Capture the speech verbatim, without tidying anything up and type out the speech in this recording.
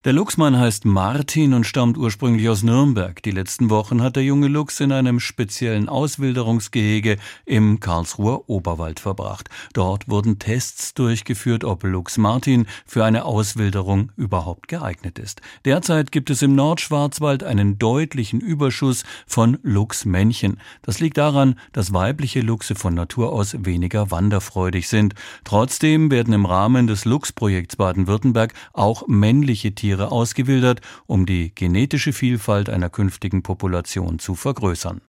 Der Luchsmann heißt Martin und stammt ursprünglich aus Nürnberg. Die letzten Wochen hat der junge Luchs in einem speziellen Auswilderungsgehege im Karlsruher Oberwald verbracht. Dort wurden Tests durchgeführt, ob Luchs Martin für eine Auswilderung überhaupt geeignet ist. Derzeit gibt es im Nordschwarzwald einen deutlichen Überschuss von Luchsmännchen. Das liegt daran, dass weibliche Luchse von Natur aus weniger wanderfreudig sind. Trotzdem werden im Rahmen des Luchsprojekts Baden-Württemberg auch männliche Tiere ausgewildert, um die genetische Vielfalt einer künftigen Population zu vergrößern.